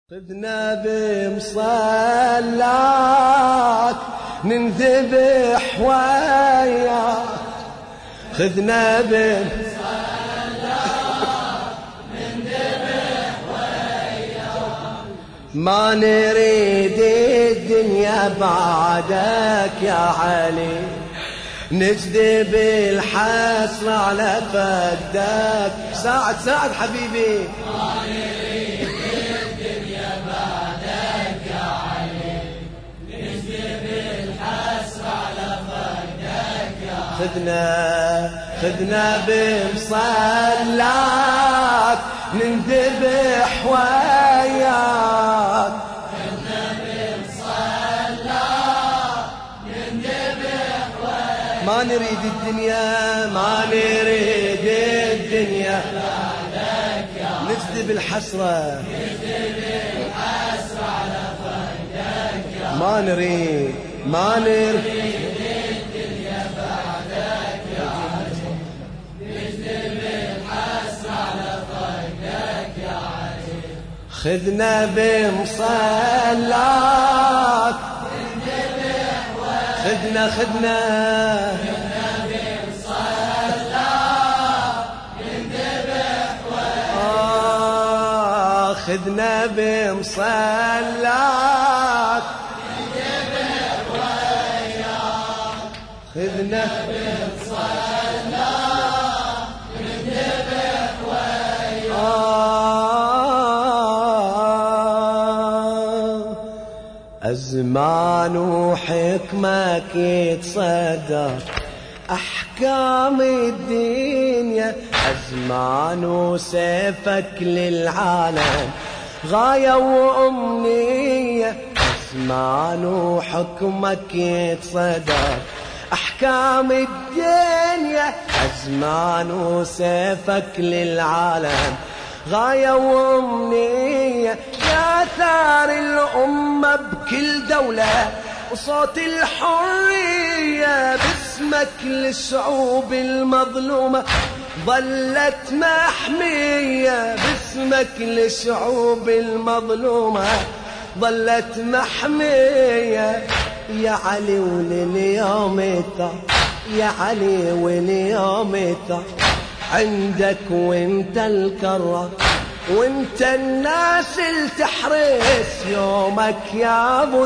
خذنا بمصلاك ننذبح وياك، خذنا بمصلاك ننذبح وياك، ما نريد الدنيا بعدك يا علي، نجذب الحسرة على فقدك. ساعد حبيبي، ما نريد الدنيا بعدك يا علي، نجذب الحسرة على فقدك يا علي، خذنا بمصلاك ننذبح وياك، ما نريد الدنيا، ما نريد الدنيا بعدك يا علي، نجذب الحسرة على فقدك يا علي، ما نريد الدنيا بعدك يا علي، نجذب الحسرة على فقدك يا علي، خذنا بمصلاك خذنا بمصلاك ننذبح وياك، خذنا بمصلاك ننذبح وياك، خذنا بمصلاك ننذبح وياك، أزمان وحكمك يتصدر أحكام الدنيا، أزمان وسيفك للعالم غاية وأمنية، أزمان وحكمك يتصدر أحكام الدنيا، أزمان وسيفك للعالم غاية وأمنية، يا ثار الأمة بكل دولة وصوت الحرية، باسمك للشعوب المظلومة ظلت محمية، باسمك للشعوب المظلومة ظلت محمية، يا علي ولليوم الثار، يا علي ولليوم الثار عندك، وانت الكرة وانت الناس اللي تحرس يومك يا ابو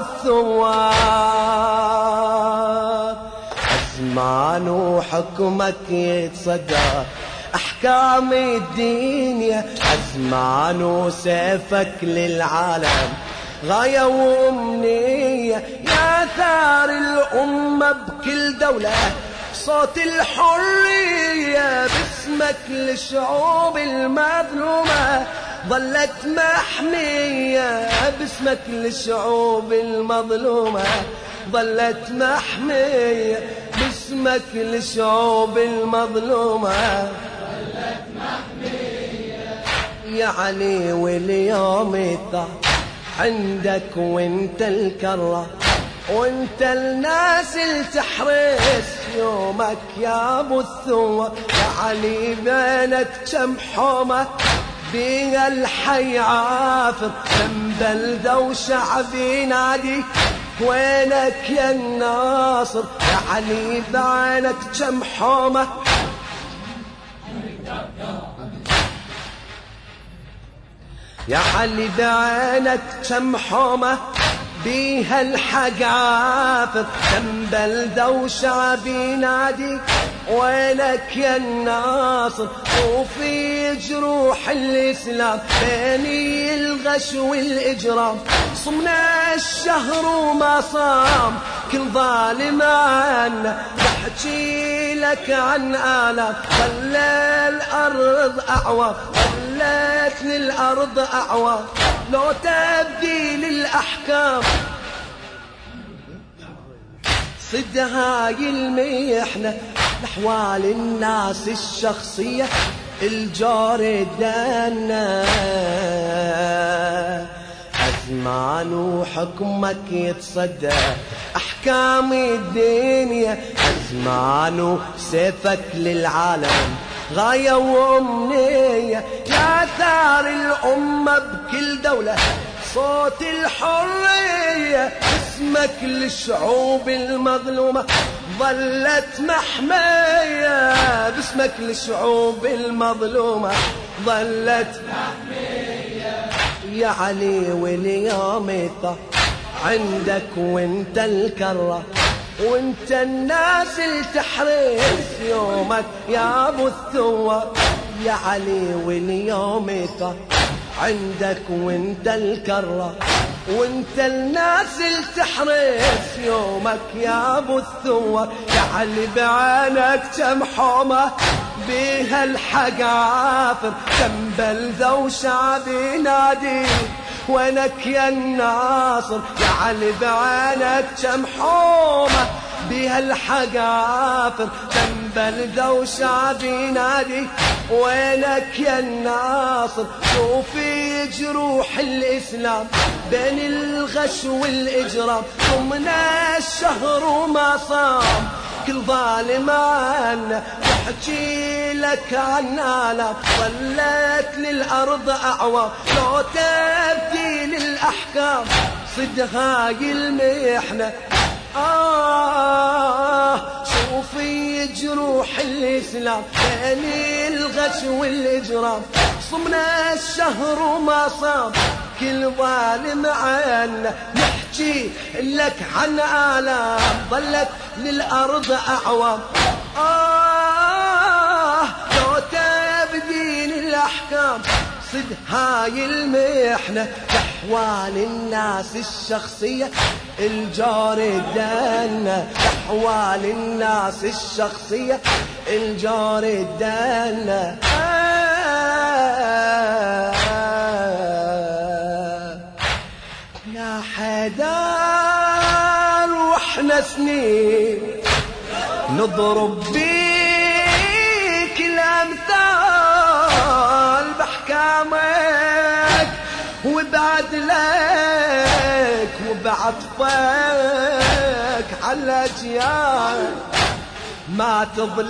الثوار، ازمان وحكمك يتصدر احكام الدنيا، ازمان وسيفك للعالم غاية وامنية، يا ثار الامة بكل دولة صوت الحرية، باسمك للشعوب المظلومة ظلت محمية، باسمك للشعوب المظلومة ظلت محمية، باسمك للشعوب المظلومة ظلت محمية، يا علي واليوم الثار عندك، وانت الكرة وانت الناس اللي تحرس يومك يا ابو الثوار، يا علي بينك كم حومة بيها الحي عافر، كم بلدة وشعب ينادي وينك يا الناصر، يا علي بينك كم حومة يا علي بعينك كم حومة بيها الحق عافر، كم بلدة وشعب ينادي وينك يا الناصر، وفي جروح الإسلام بيني الغش والإجرام، صمنا الشهر وما صام كل ظالم عنا، بحكي لك عن آلاف خلى الأرض أعوار، خلت للأرض أعوار لو تبديل الأحكام، صد هاي المحنة لأحوال الناس الشخصية الجار الدنا، أزمان وحكمك يتصدى أحكام الدنيا، أزمان وسيفك للعالم غاية وأمنية، يا ثار الأمة بكل دولة صوت الحرية اسمك للشعوب المظلومة ظلت محمية باسمك للشعوب المظلومة ظلت محمية يا علي واليوم عندك وانت الكرة وانت الناس اللي تحرس يومك يا ابو الثوار يا علي واليوم عندك وانت الكرة وانت الناس اللي تحرس يومك يا ابو الثوار يا علي بعينك كم حومة بيها الحق عافر كم بلدة وشعب ينادي وينك يا الناصر يا علي بعينك كم حومة بيها الحق عافر كم بلدة وشعب ينادي وينك يا الناصر شوفي جروح الإسلام بين الغش والإجرام ضمن الشهر وما صام كل ظالم عنا تحكي لك عن آلام ظلت للأرض أعوام لو تبديل الأحكام صد هاي المحنة شوفي جروح الإسلام بين الغش والإجرام صمنا الشهر وما صام كل ظالم عنا نحكي لك عن آلام ظلت للأرض أعوام لو تبدين الأحكام صد هاي المحنة لأحوال الناس الشخصية الجار الدنة لأحوال الناس الشخصية الجار الدنة يا حيدر واحنا سنين نضرب بيك الأمثال بأحكامك وبعد لك وبعطفك على أجيال ما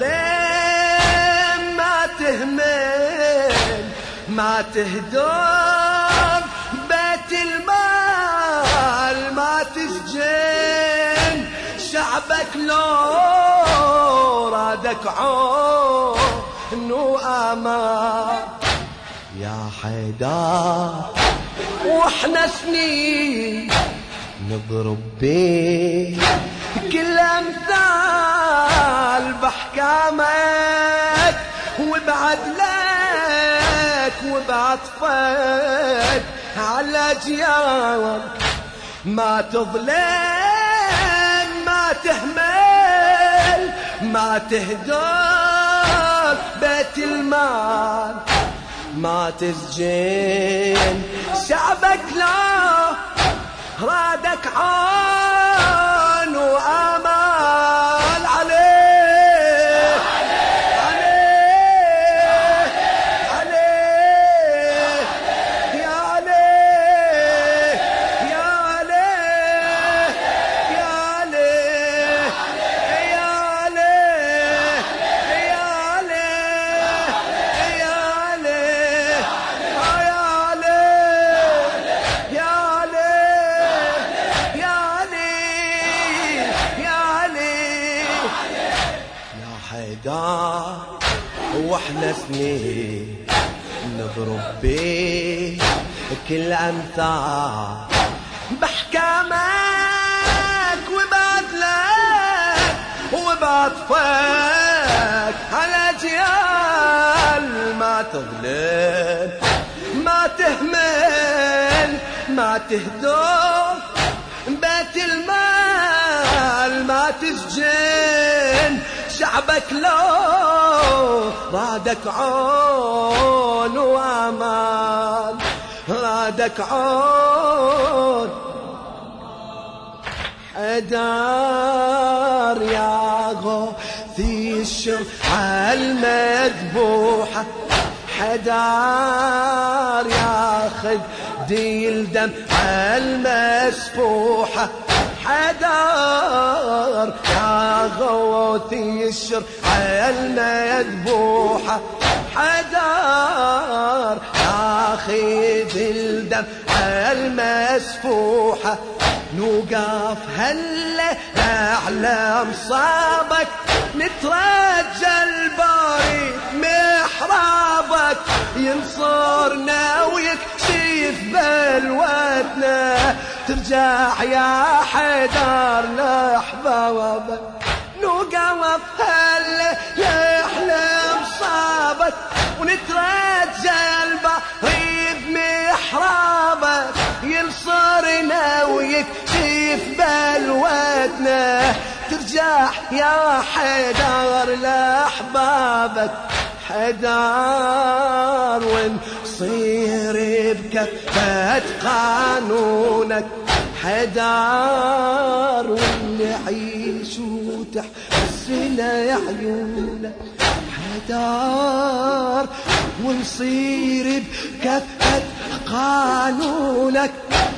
تظلم ما تهمل ما تهدر بيت المال ما تسجن شعبك لو رادك عون وأمان يا حيدر واحنا سنين نضرب بيك كل أمثال بأحكامك وبعد لك وبعطفك على أجيالك ما تظلم ما تهمل ما تهدر بيت المال ما تسجن شعبك لا رادك عون وأمال عليه عليه عليه يا عليه يا عليه يا عليه يا عليه يا عليه يا عليه واحنا سنين نضرب بيك كل أمثال بأحكامك وبعدلك وبعطفك على أجيال ما تظلم ما تهمل ما تهدر بيت المال ما تسجن شعبك لو رادك عون وأمان رادك عون حيدر يا غوثي الشرعة المذبوحة حيدر يا خدي الدمعة المسفوحة حيدر يا غوثي الشرعة المذبوحة حيدر يا خدي الدمعة المسفوحة نوقف هلا أعلى مصابك نترجى الباري محرابك ينصرنا ويكشف بلوتنا ترجع يا حيدر لأحبابك نوقف هلا أعلى مصابك ونترجى الباري بمحرابك ينصرنا ويكشف بلوتنا ترجع يا حيدر لأحبابك حيدر ونصير بكفة قانونك حيدر ونعيش وتحسنا عيونك حيدر ونصير بكفة قانونك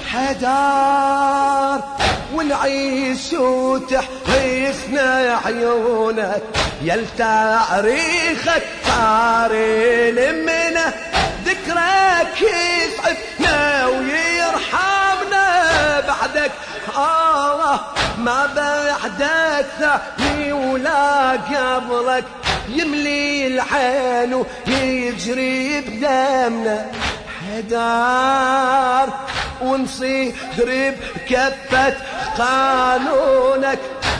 حيدر ونعيش وتحسنا عيونك يل تاريخك صار لمنا ذكرك يسعفنا ويرحمنا بعدك ما بعدك ثاني ولا قبلك يملي العين ويجري بدمنا حيدر ونصير بكفة قانونك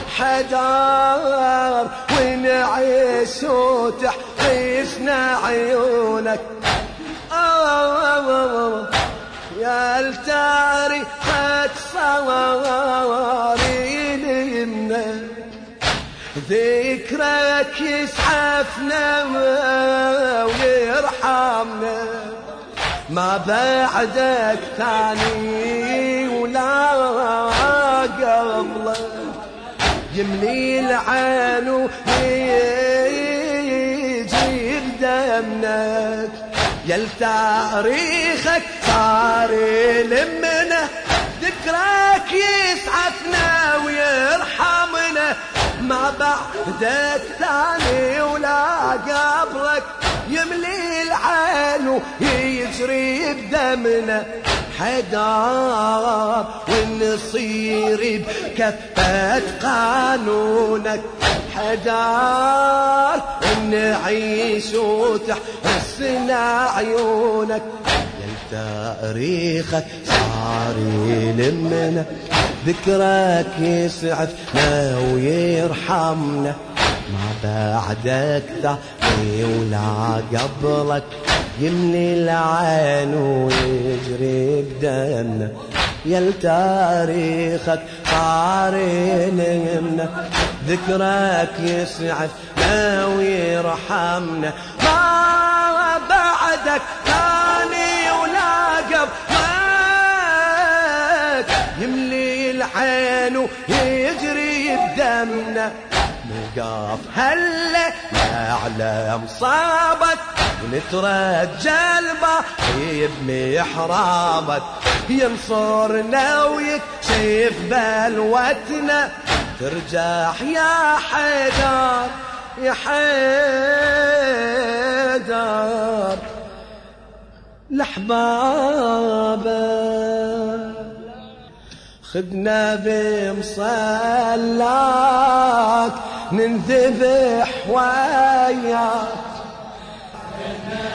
حيدر ونعيش وتحسنا عيونك يا التاريخك صاري لمنا ذكرك يسعفنا ويرحمنا ما بعدك ثاني ولا قبلك يملي العين ويجي بدمك يل تاريخك صار لمنا ذكرك يسعفنا ويرحمنا ما بعدك ثاني ولا قبلك يملي العين ويجري بدمنا حيدر ونصير بكفة قانونك حيدر ونعيش وتحسنا عيونك يل تاريخك صار لمنا ذكرك يسعفنا ويرحمنا ما بعدك ثاني ولا قبلك يملي العين ويجري بدمنا يل تاريخك صار لمنا ذكرك يسعفنا ويرحمنا ما بعدك ثاني ولا قبلك يملي العين ويجري بدمنا نوقف هلا أعلى مصابك ونترجى الباري بمحرابك ينصرنا ويكشف بلوتنا ترجع يا حيدر يا حيدر لأحبابك خدنا بمصلاك ننذبح وياك خدنا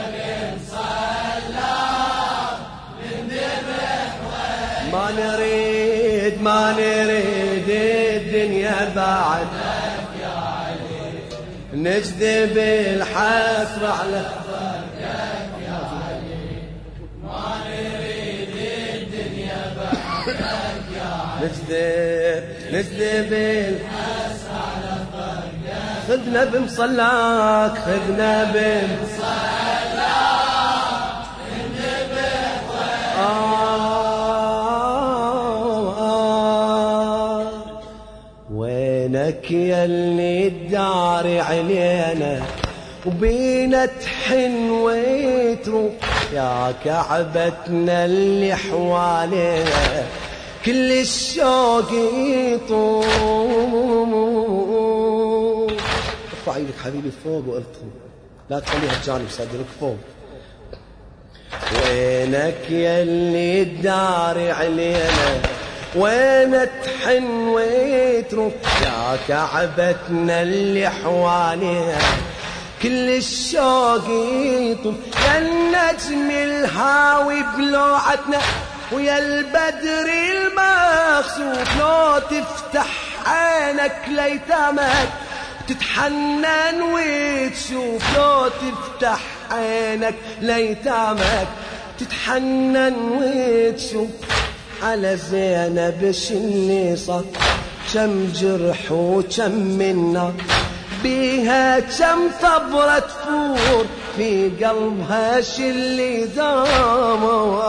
بمصلاك ننذبح وياك ما نريد الدنيا بعدك يا علي نجذب الحسرة على فرقك يا علي ما نريد الدنيا بعدك يا علي نجذب الحسرة على فرقك خذنا بمصلاك خذنا بمصلاك نذبح وينك يلي الدار علينا وبينا تحن ويتروح يا كعبتنا اللي حوالينا كل الشوق يطوم ارفع ايدك حبيبي فوق والطم لا تخليها الجانب صدرك فوق وينك يلي تداري علينا وين تحن وتروح يا كعبتنا اللي حوالينا كل الشوق يطوف يا النجم الهاوي بلوعتنا ويا البدر المخسوف لو تفتح عينك ليتامك تتحنن وتشوف لو تفتح عينك ليتامك تتحنن وتشوف على زينب شني صار كم جرح وكم منا بيها كم ثبرة تفور في قلبها شلي داموا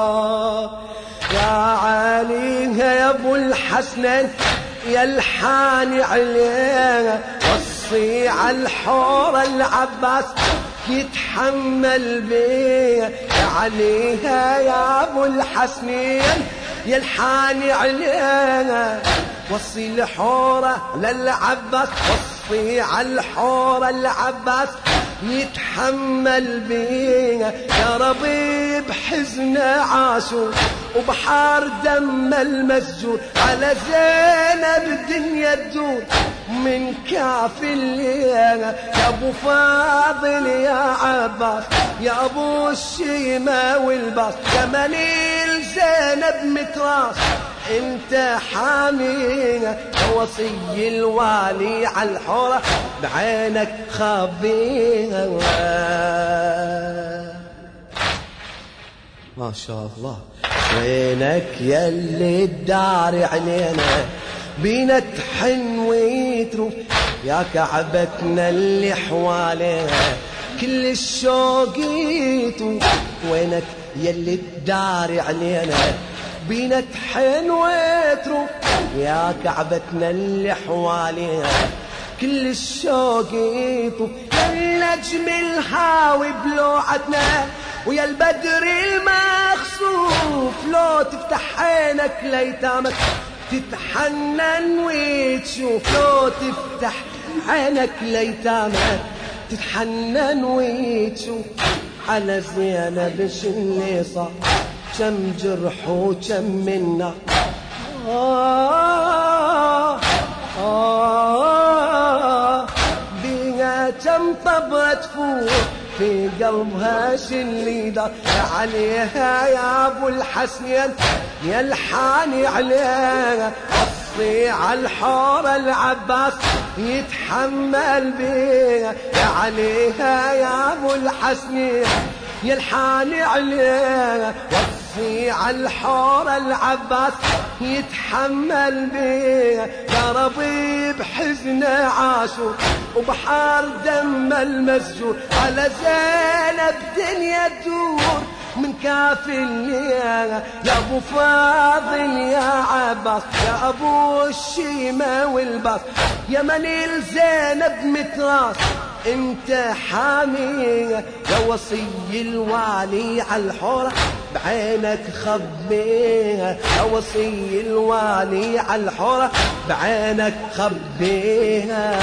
يا عليها يا ابو الحسنين يا الحاني عليها وصي على الحور العباس يتحمل بيها يا عليها يا ابو الحسنين يا الحاني عليها وصي الحورة للعباس وصي على الحورة العباس يتحمل بيها يا ربي بحزن عاشور وبحار دم المسجور على زينب الدنيا تدور من كاف الليلة يا ابو فاضل يا عباس يا ابو الشيمة والباس يا منيل زينب متراس انت حامينا يا وصي الوالي على الحورة بعينك خبيها ما شاء الله وينك يلي تداري علينا بينا تحن ويتروف يا كعبتنا اللي حوالينا كل الشوق يطوف وينك يلي تداري علينا بينا تحن ويتروف يا كعبتنا اللي حوالينا كل الشوق يطوف يا النجم الهاوي بلوعتنا ويا البدر المخسوف لو تفتح عينك ليتامك تتحنن وتشوف لو تفتح عينك ليتامك تتحنن وتشوف على زينب شني صار كم جرح وكم منا بيها كم طبرة تفور في قلبها شلي دار عليها يا ابو الحسنين يا الحاني عليها وصي على الحور العباس يتحمل بيها يا عليها يا ابو الحسنين يا الحاني عليها وصي على الحور العباس يتحمل بيها يا ربي بحزن عاشور وبحار دم المسجور على زينب دنيا تدور من كاف الليلة يا ابو فاضل يا عباس يا ابو الشيمة والباس يا منيل زينب متراس انت حامية يا وصي الوالي على الحورة بعينك خبيها يا وصي الوالي على الحورة بعينك خبيها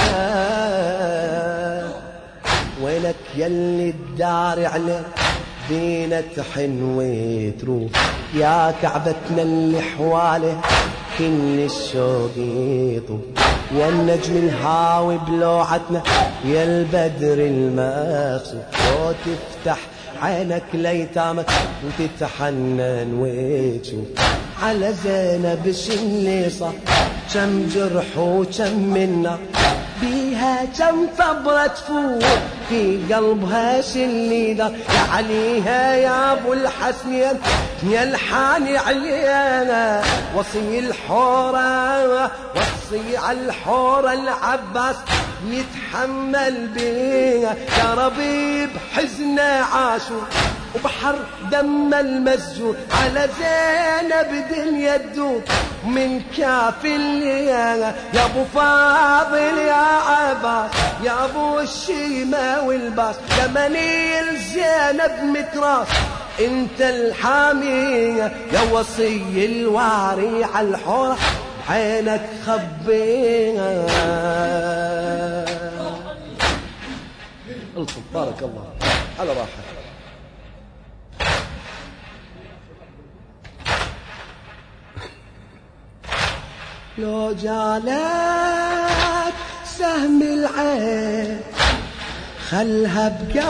وينك يلي تداري عليه دينا تحن وتروح يا كعبتنا اللي حواله كل الشوق يطوف يا النجم الهاوي بلوعتنا يا البدر المخسوف لو تفتح عينك ليتامك وتتحنن وتشوف على زينب شني صار كم جرح وكم منا بيها كم ثبرة تفور في قلبها شلي دار يا عليها يا ابو الحسنين يا الحاني علينا وصي الحورة وصي على الحورة العباس يتحمل بيها يا ربي بحزن عاشور وبحر دم المسجور على زينب دنيا تدور من كاف الليلة يا ابو فاضل يا عباس يا ابو الشيمة والباس يا منيل زينب متراس انت الحامية يا وصي الواري على الحورة عينك خبيها الطف بارك الله على راحتك. لو جالك سهم العين خلها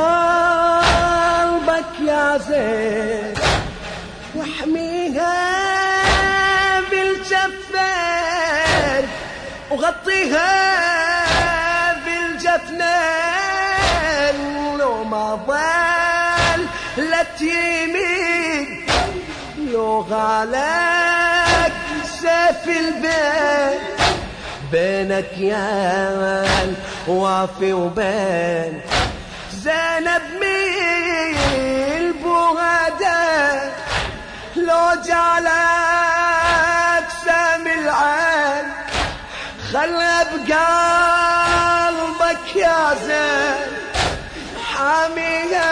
بقلبك يا زين، واحميها بالجفين وغطيها بالجفنين، لو ما ضلت يمين لو غالك سيف البين بينك يا الوافي وبين زينب ميل بوهده، لو جالك سام العين خلى بقلبك يا زين، حاميها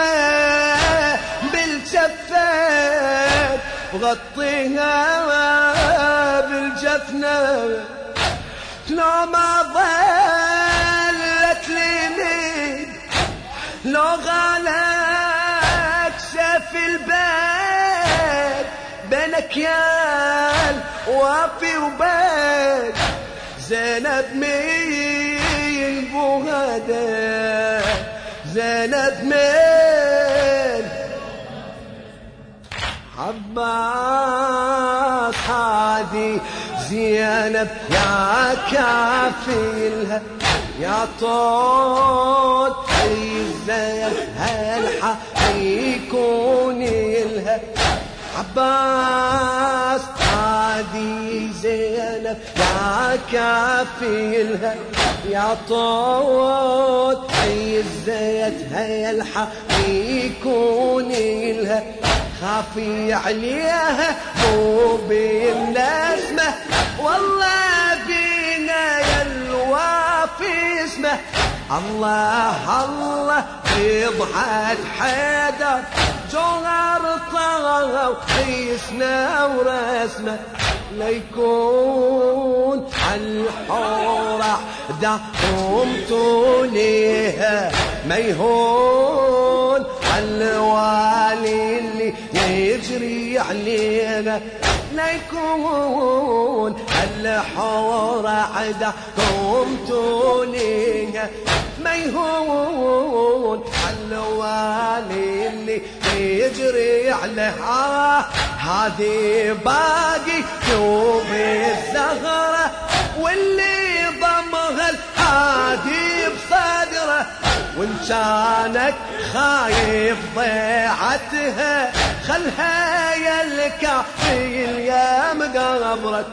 بالجفين وغطيها بالجفنة، لو ما ضلت اليمين لو غالك سيف البيت بينك يا الوافي وبين زينب مين بوهده، زينب مين عباس هادي زينب يا كافيلها يا طول الزين هالحق يكون لها، عباس هادي زينب يا كافيلها يا طول الزيت هالحق يكون لها، خافي عليها مو بالنسمة والله بينا يا الوافي اسمه، الله الله يضحك حيدر جوهر طغى وقيسنا ورسمه، ليكون الحورة دقمتوا ليها ما يهون الوالي اللي يجري علينا، ليكون الحورة عدا قمتوا ليها ما يهون الوالي اللي يجري عليها، هذه باقي ثوب الزهرة واللي ضمها الهادي بصدره، وان كانك خايف ضيعتها خلها يا الكافي يا مقبرك،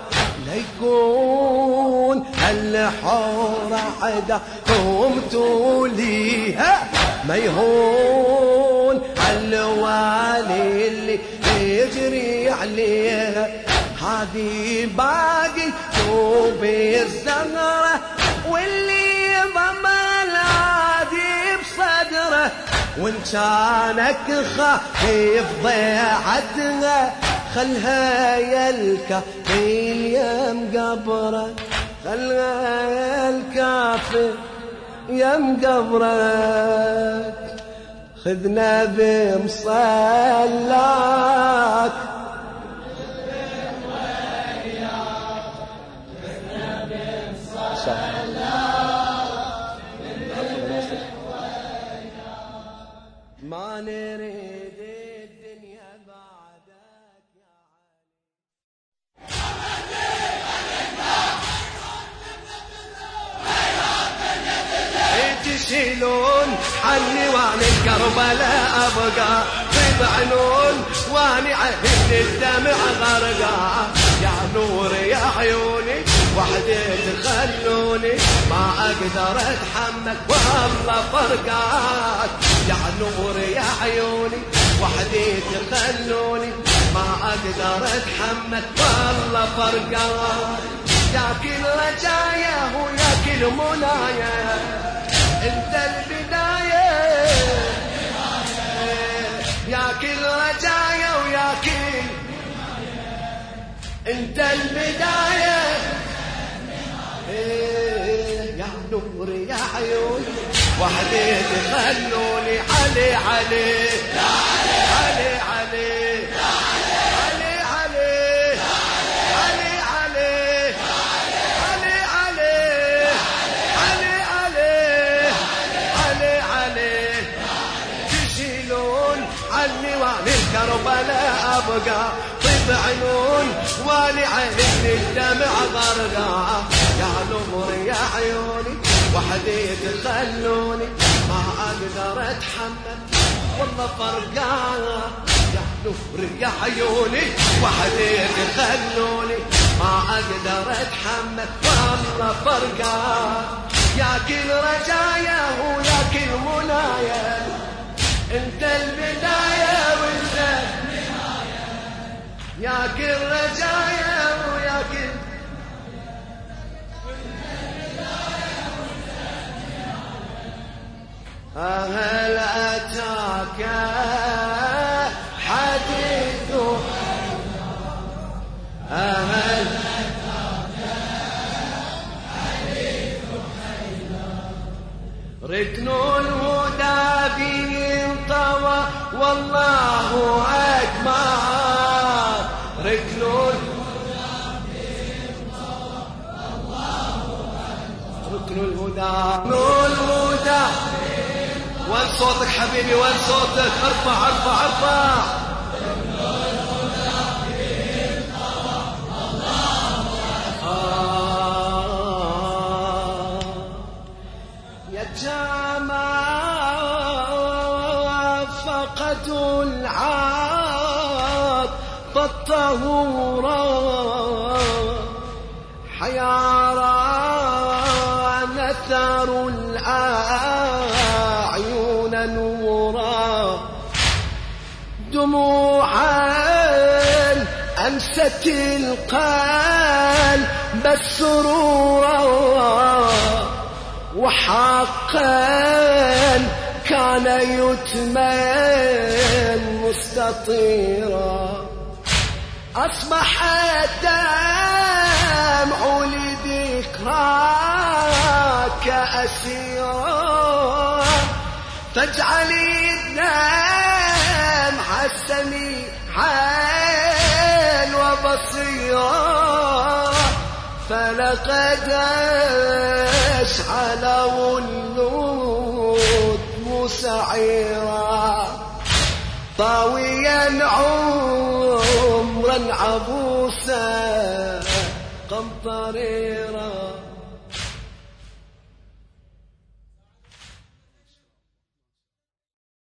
ليكون الحورة عدا قمتوا ليها ما يهون الوالي اللي يجري عليها، هذه باقي ثوب الزهرة واللي ضمها الهادي بصدره، وان كانك خايف ضيعتها خلها يا الكافي يا مقبرك، خلها يا الكافي يا مقبرك، خذنا بمصلاك ما نريد الدنيا بعدك يا علي، تشيلون عني وعن الكربلاء أبقى تبعنون واني عهد الدمع غرقا، يا نور يا عيوني وحدي تخلوني ما أقدر أتحمل والله فرقات، يا نور يا عيوني وحدي تخلوني ما أقدر أتحمل والله فرقات، يا كل رجايا ويا كل منايا انت البداية، يا كل رجايا ويا كل انت البداية، يا نور يا عيوني وحدي تخلوني علي علي يا علي علي علي يا علي علي علي علي علي أبقى طيب عيون والي عيني الدمع غرقا يا نور يا عيوني وحدي تخلوني ما أقدر أتحمل والله فرقانا يا نور يا عيوني وحدي تخلوني ما أقدر أتحمل والله فرقانا يا كل رجايا ويا كل منايا انت البداية وانت النهاية يا كل رجايا ويا كل هل أتاك حديث هل ركن الهدى به انطوى والله أكبر ركن الهدى به انطوى والله أكبر ركن الهدى وين صوتك حبيبي وين صوتك ارفع ارفع ارفع ركن الهدى به انطوى والله أكبر جماعة فقدوا العاب الطهورا حيارى نثر الأعين نورا دموعا أنست القلب السرورا وحقا كان يتمن مستطيرا أصبح الدمع لذكراك أسيرا فاجعلي الدمع سميعا وبصيرا فلقد أشعل والنود مسعيرا طاويا عمرا عبوسا قمطريرا